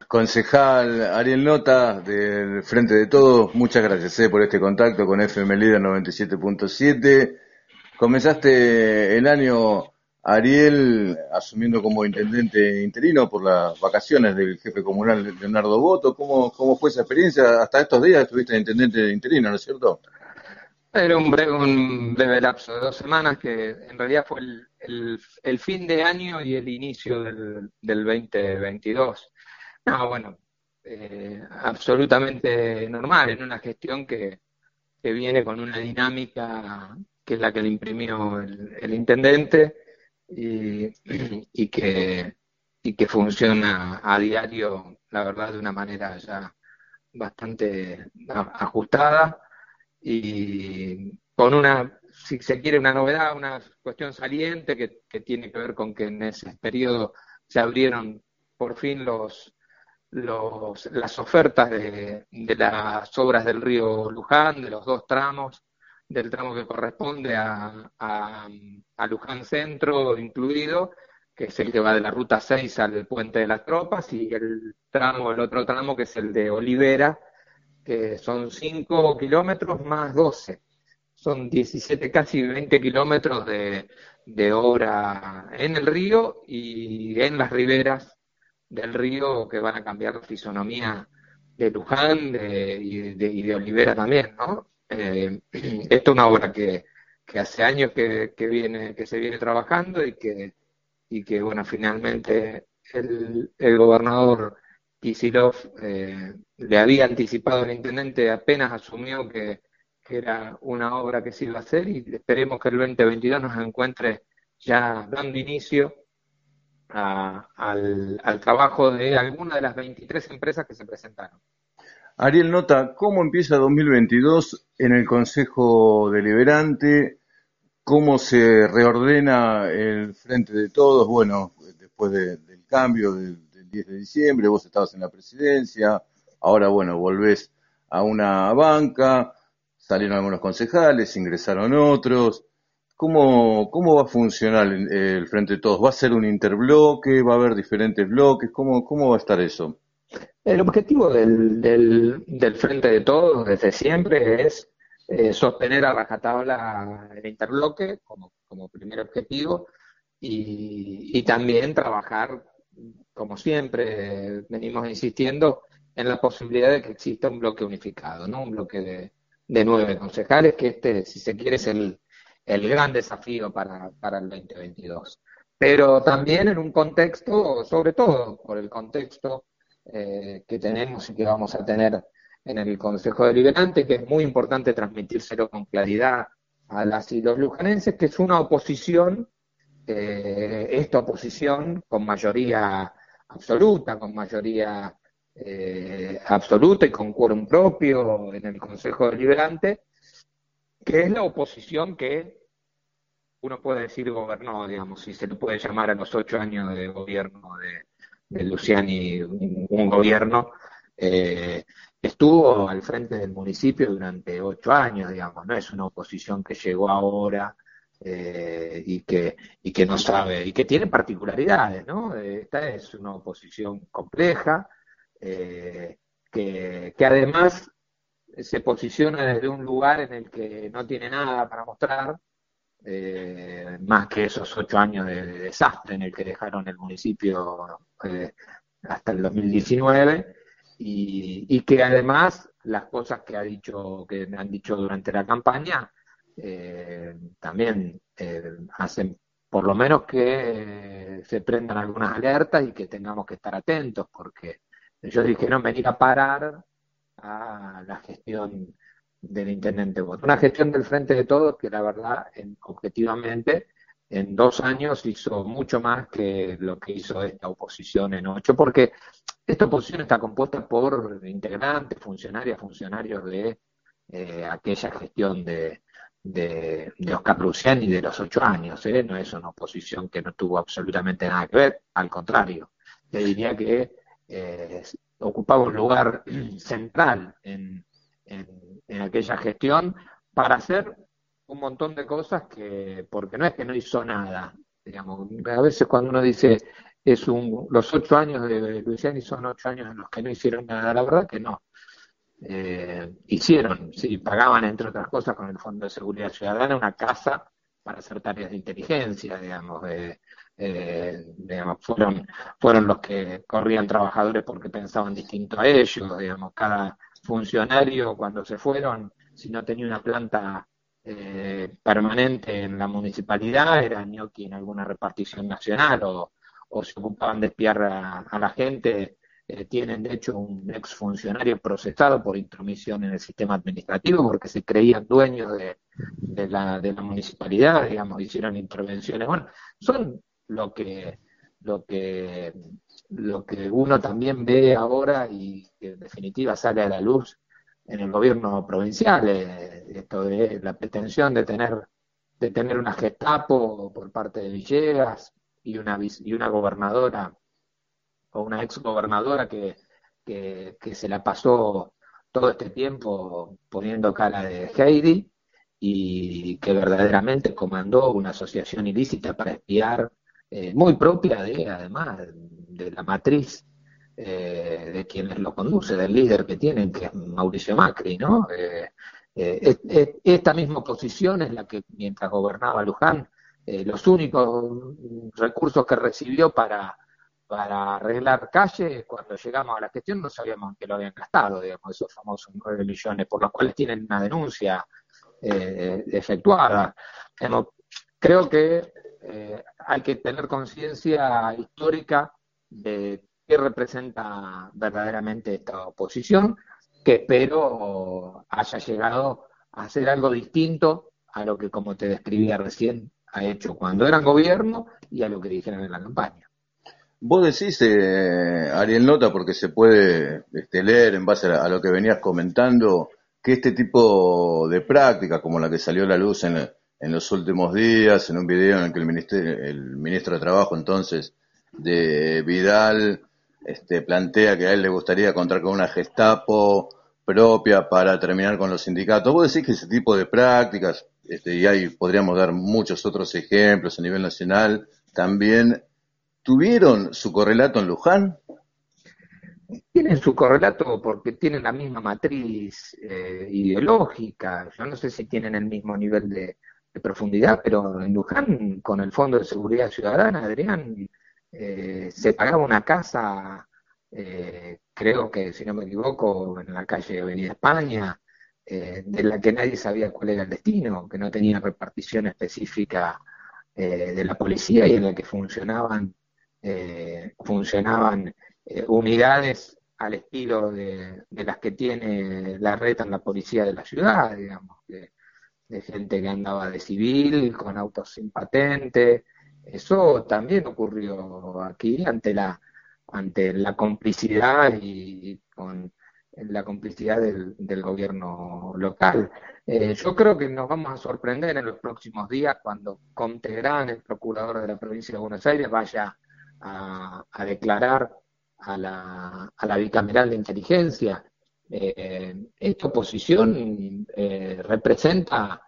Concejal Ariel Nota, del Frente de Todos, muchas gracias por este contacto con FM Líder 97.7. Comenzaste el año, Ariel, asumiendo como intendente interino por las vacaciones del jefe comunal Leonardo Boto. ¿Cómo fue esa experiencia? Hasta estos días estuviste de intendente interino, ¿no es cierto? Era un breve lapso de 2 semanas que en realidad fue el fin de año y el inicio del 2022. No, bueno, absolutamente normal en una gestión que viene con una dinámica que es la que le imprimió el intendente y, y que, y que funciona a diario, la verdad, de una manera ya bastante ajustada y con una, si se quiere, una novedad, una cuestión saliente que tiene que ver con que en ese periodo se abrieron por fin las ofertas de las obras del río Luján, de los dos tramos, del tramo que corresponde a Luján Centro incluido, que es el que va de la Ruta 6 al Puente de las Tropas, y el otro tramo que es el de Olivera, que son 5 kilómetros más 12. Son 17, casi 20 kilómetros de obra en el río y en las riberas del río que van a cambiar la fisonomía de Luján y de Olivera también, ¿no? Esta es una obra que hace años que se viene trabajando y que bueno, finalmente el gobernador Kicillof le había anticipado al intendente apenas asumió que era una obra que se iba a hacer y esperemos que el 2022 nos encuentre ya dando inicio al trabajo de alguna de las 23 empresas que se presentaron. Ariel Nota, ¿cómo empieza 2022 en el Consejo Deliberante? ¿Cómo se reordena el Frente de Todos? Bueno, después del cambio del 10 de diciembre, vos estabas en la presidencia, ahora bueno, volvés a una banca, salieron algunos concejales, ingresaron otros. ¿Cómo va a funcionar el Frente de Todos? ¿Va a ser un interbloque? ¿Va a haber diferentes bloques? ¿Cómo va a estar eso? El objetivo del Frente de Todos desde siempre es sostener a rajatabla el interbloque como primer objetivo y también trabajar, como siempre venimos insistiendo, en la posibilidad de que exista un bloque unificado, ¿no? Un bloque de 9 concejales, que si se quiere, es el gran desafío para el 2022. Pero también en un contexto, sobre todo por el contexto que tenemos y que vamos a tener en el Consejo Deliberante, que es muy importante transmitírselo con claridad a las y los lujanenses, que es una oposición, esta oposición con mayoría absoluta, absoluta y con quórum propio en el Consejo Deliberante, que es la oposición que uno puede decir gobernó, digamos, si se le puede llamar a los 8 años de gobierno de Luciani un gobierno, eh, estuvo al frente del municipio durante 8 años, digamos, no es una oposición que llegó ahora y que no sabe, y que tiene particularidades, ¿no? Esta es una oposición compleja, eh, que además se posiciona desde un lugar en el que no tiene nada para mostrar, más que esos 8 años de desastre en el que dejaron el municipio hasta el 2019 y que además las cosas que han dicho durante la campaña también hacen por lo menos que se prendan algunas alertas y que tengamos que estar atentos porque ellos dijeron venir a parar a la gestión del intendente Bot. Una gestión del Frente de Todos que la verdad, objetivamente, en 2 años hizo mucho más que lo que hizo esta oposición en 8, porque esta oposición está compuesta por integrantes, funcionarios de aquella gestión de Oscar Luciani de los 8 años, ¿eh? No es una oposición que no tuvo absolutamente nada que ver, al contrario, te diría que ocupaba un lugar central en aquella gestión para hacer un montón de cosas porque no es que no hizo nada, digamos, a veces cuando uno dice los 8 años de Luciani son 8 años en los que no hicieron nada, la verdad que no. Hicieron, sí, pagaban entre otras cosas con el Fondo de Seguridad Ciudadana una casa para hacer tareas de inteligencia, digamos, digamos, fueron los que corrían trabajadores porque pensaban distinto a ellos, digamos, cada funcionario cuando se fueron, si no tenía una planta permanente en la municipalidad, era ñoqui en alguna repartición nacional o se ocupaban de espiar a la gente. Tienen de hecho un exfuncionario procesado por intromisión en el sistema administrativo porque se creían dueños de la municipalidad, digamos, hicieron intervenciones. Bueno, son lo que, lo que, lo que uno también ve ahora y que en definitiva sale a la luz en el gobierno provincial, esto de la pretensión de tener una Gestapo por parte de Villegas y una gobernadora o una ex gobernadora que se la pasó todo este tiempo poniendo cara de Heidi y que verdaderamente comandó una asociación ilícita para espiar, muy propia además, de la matriz de quienes lo conduce, del líder que tienen, que es Mauricio Macri, ¿no? Esta misma posición es la que, mientras gobernaba Luján, los únicos recursos que recibió para arreglar calles, cuando llegamos a la gestión no sabíamos en qué lo habían gastado, digamos, esos famosos 9 millones, por los cuales tienen una denuncia efectuada. Digamos, creo que hay que tener conciencia histórica de qué representa verdaderamente esta oposición, que espero haya llegado a hacer algo distinto a lo que, como te describía recién, ha hecho cuando eran gobierno y a lo que dijeron en la campaña. Vos decís, Ariel Nota, porque se puede leer en base a lo que venías comentando, que este tipo de práctica, como la que salió a la luz en los últimos días, en un video en el que el ministro de Trabajo entonces de Vidal plantea que a él le gustaría contar con una Gestapo propia para terminar con los sindicatos. Vos decís que ese tipo de prácticas, y ahí podríamos dar muchos otros ejemplos a nivel nacional, también ¿tuvieron su correlato en Luján? Tienen su correlato porque tienen la misma matriz ideológica. Yo no sé si tienen el mismo nivel de profundidad, pero en Luján, con el Fondo de Seguridad Ciudadana, Adrián, se pagaba una casa, creo que, si no me equivoco, en la calle Avenida España, de la que nadie sabía cuál era el destino, que no tenía repartición específica de la policía y en la que funcionaban unidades al estilo de las que tiene la red en la policía de la ciudad, digamos, de gente que andaba de civil, con autos sin patente. Eso también ocurrió aquí ante la complicidad y con la complicidad del gobierno local. Yo creo que nos vamos a sorprender en los próximos días cuando Contegrán, el procurador de la provincia de Buenos Aires, vaya a declarar a la bicameral de inteligencia. Esta oposición representa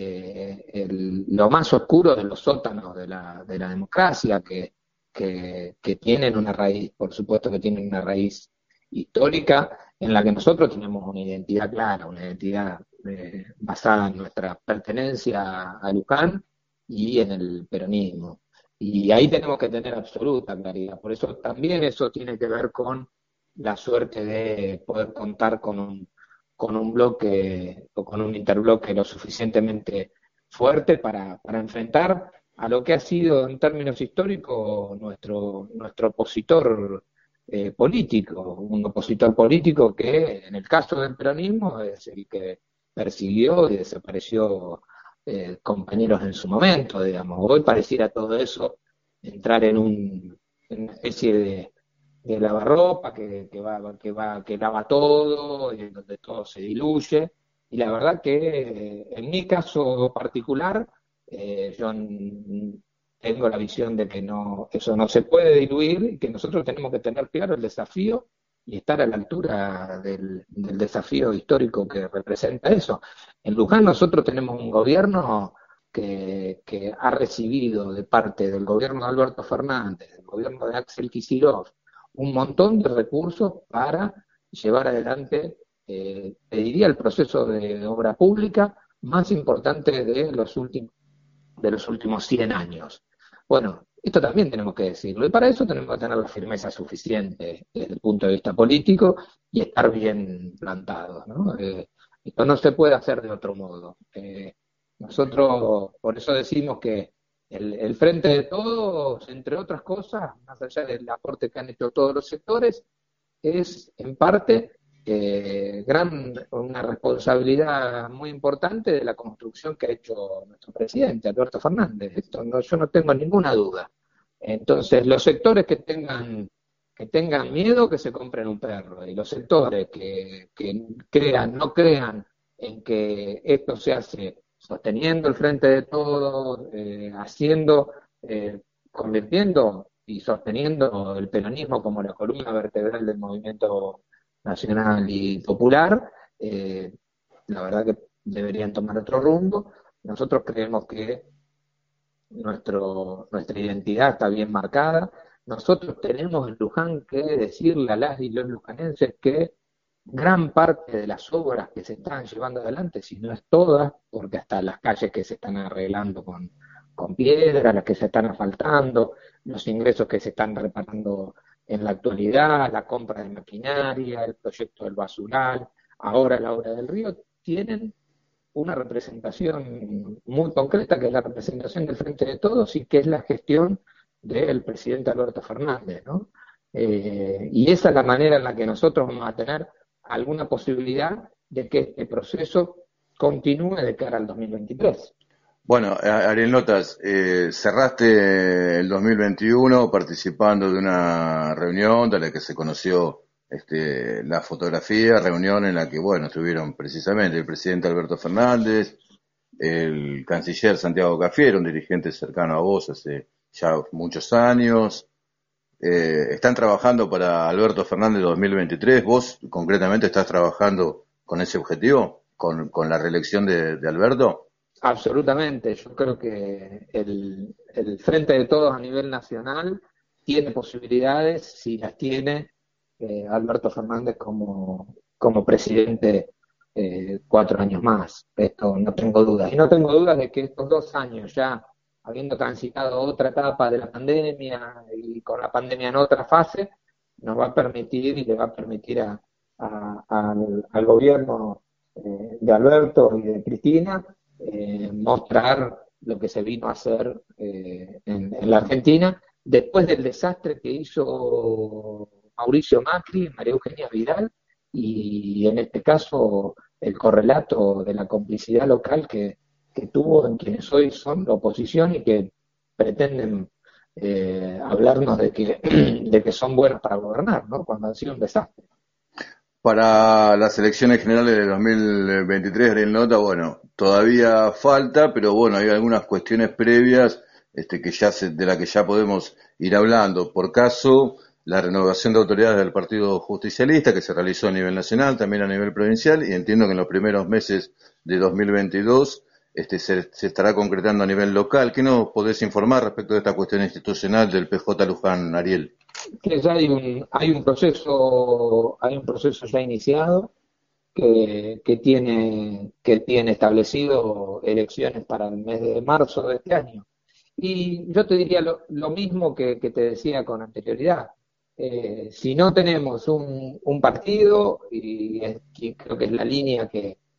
lo más oscuro de los sótanos de la democracia, que tienen una raíz, por supuesto que tienen una raíz histórica en la que nosotros tenemos una identidad clara, una identidad basada en nuestra pertenencia a Luján y en el peronismo. Y ahí tenemos que tener absoluta claridad. Por eso también eso tiene que ver con la suerte de poder contar con un bloque o con un interbloque lo suficientemente fuerte para enfrentar a lo que ha sido en términos históricos nuestro opositor político, un opositor político que en el caso del peronismo es el que persiguió y desapareció compañeros en su momento, digamos. Hoy pareciera todo eso entrar en una especie de lavarropa que lava todo y en donde todo se diluye. Y la verdad que en mi caso particular, yo tengo la visión de que no, eso no se puede diluir y que nosotros tenemos que tener claro el desafío y estar a la altura del desafío histórico que representa eso. En Luján nosotros tenemos un gobierno que ha recibido de parte del gobierno de Alberto Fernández, del gobierno de Axel Kicillof, un montón de recursos para llevar adelante, te diría, el proceso de obra pública más importante de los últimos 100 años. Bueno, esto también tenemos que decirlo, y para eso tenemos que tener la firmeza suficiente desde el punto de vista político y estar bien plantados, ¿no? Esto no se puede hacer de otro modo. Nosotros, por eso decimos que el Frente de Todos, entre otras cosas, más allá del aporte que han hecho todos los sectores, es en parte una responsabilidad muy importante de la construcción que ha hecho nuestro presidente, Alberto Fernández. Esto yo no tengo ninguna duda. Entonces, los sectores que tengan miedo, que se compren un perro, y los sectores que no crean en que esto se hace sosteniendo el Frente de Todos, convirtiendo y sosteniendo el peronismo como la columna vertebral del movimiento nacional y popular, la verdad que deberían tomar otro rumbo. Nosotros creemos que nuestra identidad está bien marcada. Nosotros tenemos en Luján que decirle a las y los lujanenses que gran parte de las obras que se están llevando adelante, si no es todas, porque hasta las calles que se están arreglando con piedra, las que se están asfaltando, los ingresos que se están reparando en la actualidad, la compra de maquinaria, el proyecto del basural, ahora la obra del río, tienen una representación muy concreta, que es la representación del Frente de Todos y que es la gestión del presidente Alberto Fernández, ¿no? Y esa es la manera en la que nosotros vamos a tener alguna posibilidad de que este proceso continúe de cara al 2023. Bueno, Ariel Notas, cerraste el 2021 participando de una reunión de la que se conoció la fotografía, reunión en la que, bueno, estuvieron precisamente el presidente Alberto Fernández, el canciller Santiago Cafiero, un dirigente cercano a vos hace ya muchos años. Están trabajando para Alberto Fernández 2023. ¿Vos concretamente estás trabajando con ese objetivo, con la reelección de Alberto? Absolutamente, yo creo que el Frente de Todos a nivel nacional tiene posibilidades, si las tiene Alberto Fernández como presidente 4 años más. Esto no tengo dudas. Y no tengo dudas de que estos 2 años ya, habiendo transitado otra etapa de la pandemia y con la pandemia en otra fase, nos va a permitir y le va a permitir al gobierno de Alberto y de Cristina mostrar lo que se vino a hacer en la Argentina después del desastre que hizo Mauricio Macri, María Eugenia Vidal, y en este caso el correlato de la complicidad local que tuvo en quienes hoy son la oposición y que pretenden hablarnos de que son buenos para gobernar, ¿no? Cuando han sido un desastre. Para las elecciones generales de 2023, Ariel Nota, bueno, todavía falta, pero bueno, hay algunas cuestiones previas de las que ya podemos ir hablando. Por caso, la renovación de autoridades del Partido Justicialista, que se realizó a nivel nacional, también a nivel provincial, y entiendo que en los primeros meses de 2022 se estará concretando a nivel local. ¿Qué nos podés informar respecto de esta cuestión institucional del PJ Luján, Ariel? Que ya hay un proceso ya iniciado que tiene establecido elecciones para el mes de marzo de este año. Y yo te diría lo mismo que te decía con anterioridad. Si no tenemos un partido, y creo que es la línea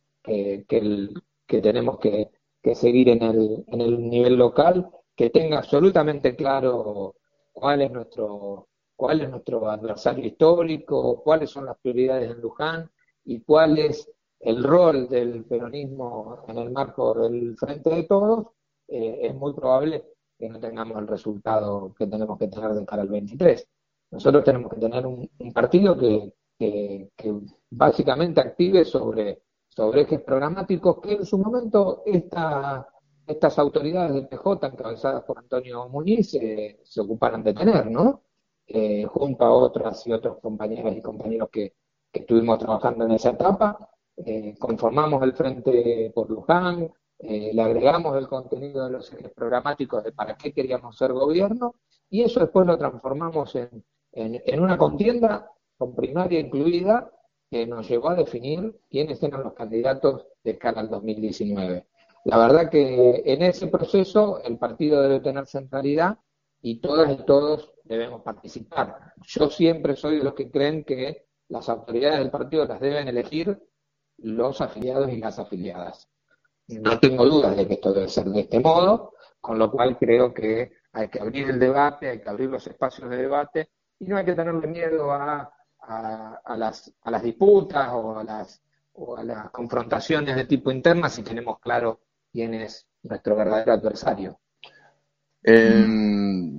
que tenemos que seguir en el nivel local, que tenga absolutamente claro cuál es cuál es nuestro adversario histórico, cuáles son las prioridades en Luján y cuál es el rol del peronismo en el marco del Frente de Todos, es muy probable que no tengamos el resultado que tenemos que tener de cara al 23. Nosotros tenemos que tener un partido que básicamente active sobre ejes programáticos que en su momento estas autoridades del PJ, encabezadas por Antonio Muñiz, se ocuparan de tener, ¿no? Junto a otras y otros compañeras y compañeros que estuvimos trabajando en esa etapa, conformamos el Frente por Luján, le agregamos el contenido de los ejes programáticos de para qué queríamos ser gobierno, y eso después lo transformamos en una contienda con primaria incluida que nos llevó a definir quiénes eran los candidatos de cara al 2019. La verdad que en ese proceso el partido debe tener centralidad y todas y todos debemos participar. Yo siempre soy de los que creen que las autoridades del partido las deben elegir los afiliados y las afiliadas. No tengo dudas de que esto debe ser de este modo, con lo cual creo que hay que abrir el debate, hay que abrir los espacios de debate y no hay que tenerle miedo a las disputas o a las confrontaciones de tipo interna si tenemos claro quién es nuestro verdadero adversario. En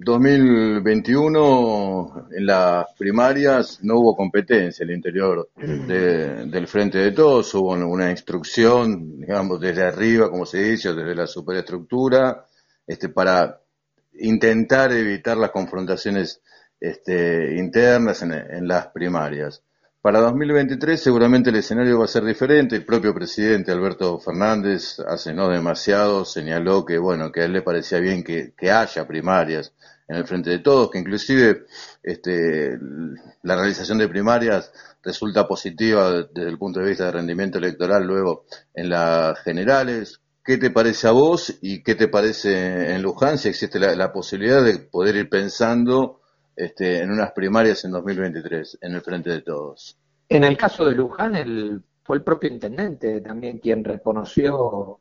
2021, en las primarias, no hubo competencia al interior del Frente de Todos, hubo una instrucción, digamos, desde arriba, como se dice, o desde la superestructura, para intentar evitar las confrontaciones internas en las primarias. Para 2023 seguramente el escenario va a ser diferente. El propio presidente Alberto Fernández hace no demasiado señaló que bueno, que a él le parecía bien que haya primarias en el Frente de Todos, que inclusive la realización de primarias resulta positiva desde el punto de vista de rendimiento electoral luego en las generales. ¿Qué te parece a vos y qué te parece en Luján? Si existe la posibilidad de poder ir pensando en unas primarias en 2023 en el Frente de Todos. En el caso de Luján, fue el propio intendente también quien reconoció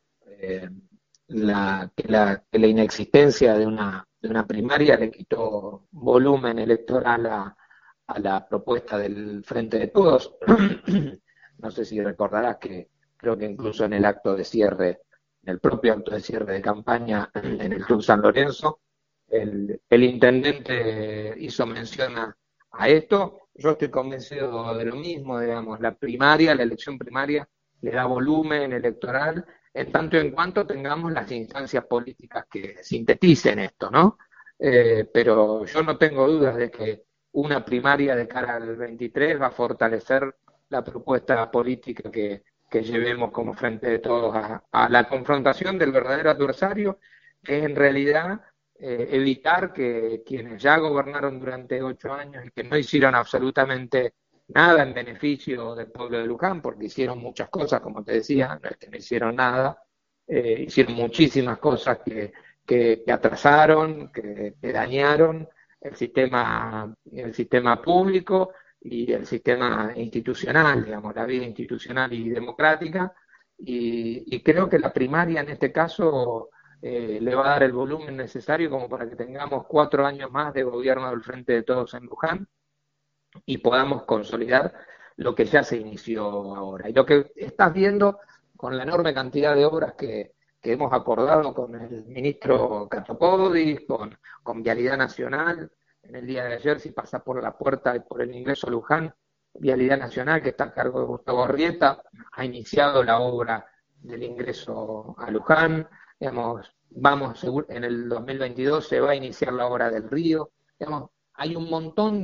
que la inexistencia de una primaria le quitó volumen electoral a la propuesta del Frente de Todos. No sé si recordarás que creo que incluso en el acto de cierre, en el propio acto de cierre de campaña en el Club San Lorenzo, el intendente hizo mención a esto. Yo estoy convencido de lo mismo, digamos, la elección primaria le da volumen electoral en tanto y en cuanto tengamos las instancias políticas que sinteticen esto, ¿no? Pero yo no tengo dudas de que una primaria de cara al 23 va a fortalecer la propuesta política que llevemos como Frente de Todos a la confrontación del verdadero adversario, que es en realidad evitar que quienes ya gobernaron durante 8 años y que no hicieron absolutamente nada en beneficio del pueblo de Luján, porque hicieron muchas cosas, como te decía, no es que no hicieron nada, hicieron muchísimas cosas que atrasaron, que dañaron el sistema público y el sistema institucional, digamos, la vida institucional y democrática, y creo que la primaria en este caso le va a dar el volumen necesario como para que tengamos 4 años más de gobierno del Frente de Todos en Luján y podamos consolidar lo que ya se inició ahora. Y lo que estás viendo con la enorme cantidad de obras que hemos acordado con el ministro Catopodis, con Vialidad Nacional, en el día de ayer, si pasa por la puerta y por el ingreso a Luján, Vialidad Nacional, que está a cargo de Gustavo Arrieta, ha iniciado la obra del ingreso a Luján. Digamos, en el 2022 se va a iniciar la obra del río. Digamos, hay un montón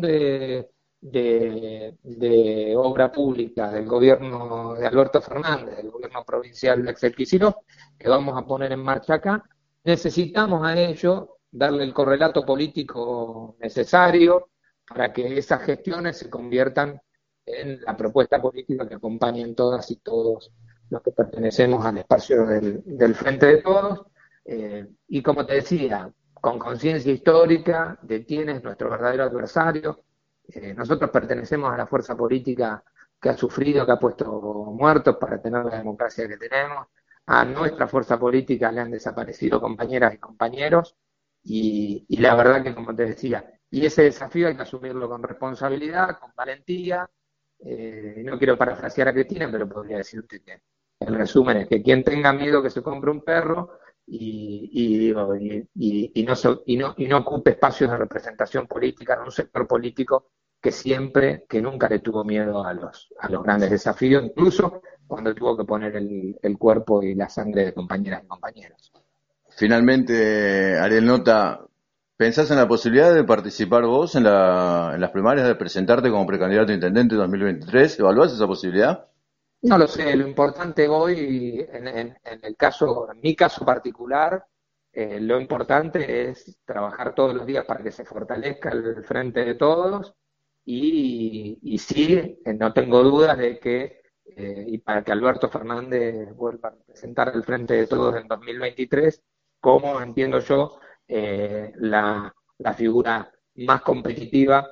de obra pública del gobierno de Alberto Fernández, del gobierno provincial de Axel Kicillof, que vamos a poner en marcha acá. Necesitamos a ello darle el correlato político necesario para que esas gestiones se conviertan en la propuesta política que acompañen todas y todos los que pertenecemos al espacio del Frente de Todos. Y como te decía, con conciencia histórica de quién es nuestro verdadero adversario. Nosotros pertenecemos a la fuerza política que ha sufrido, que ha puesto muertos para tener la democracia que tenemos. A nuestra fuerza política le han desaparecido compañeras y compañeros y la verdad que, como te decía, y ese desafío hay que asumirlo con responsabilidad, con valentía. No quiero parafrasear a Cristina, pero podría decirte que el resumen es que quien tenga miedo que se compre un perro y no ocupe espacios de representación política en un sector político que nunca le tuvo miedo a los grandes desafíos, incluso cuando tuvo que poner el cuerpo y la sangre de compañeras y compañeros. Finalmente, Ariel Nota, ¿pensás en la posibilidad de participar vos en las primarias, de presentarte como precandidato a intendente 2023? ¿Evaluás esa posibilidad? No lo sé, lo importante hoy, en el caso, en mi caso particular, lo importante es trabajar todos los días para que se fortalezca el frente de todos y sí, no tengo dudas de que, y para que Alberto Fernández vuelva a representar el frente de todos en 2023, como entiendo yo, la figura más competitiva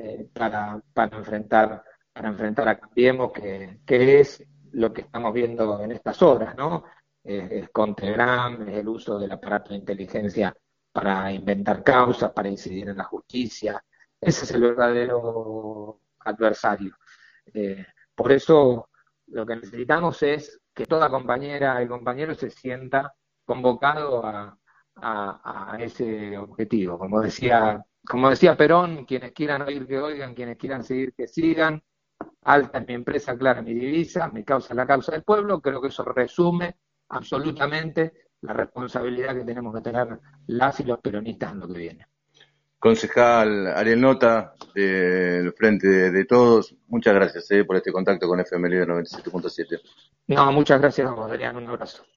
para enfrentar a Cambiemos, que es lo que estamos viendo en estas horas, ¿no? Es con Telegram, es el uso del aparato de inteligencia para inventar causas, para incidir en la justicia. Ese es el verdadero adversario. Por eso lo que necesitamos es que toda compañera y compañero se sienta convocado a ese objetivo. Como decía Perón, quienes quieran oír que oigan, quienes quieran seguir que sigan. Alta es mi empresa, clara mi divisa, mi causa es la causa del pueblo. Creo que eso resume absolutamente la responsabilidad que tenemos que tener las y los peronistas en lo que viene. Concejal Ariel Nota, del Frente de Todos, muchas gracias por este contacto con FM Líder 97.7. No, muchas gracias a vos, Adrián, un abrazo.